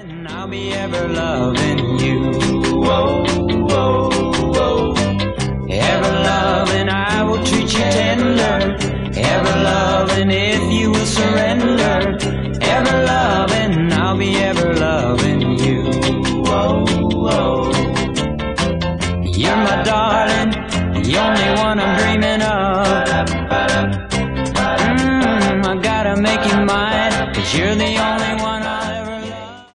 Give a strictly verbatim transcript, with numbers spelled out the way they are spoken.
And I'll be ever loving you. Whoa, whoa, whoa. Ever loving, I will treat you tender. Ever loving, if you will surrender. Ever loving, I'll be ever loving you. Whoa, whoa. You're my darling, the only one I'm dreaming of. Mm, I gotta make you mine, 'cause you're the only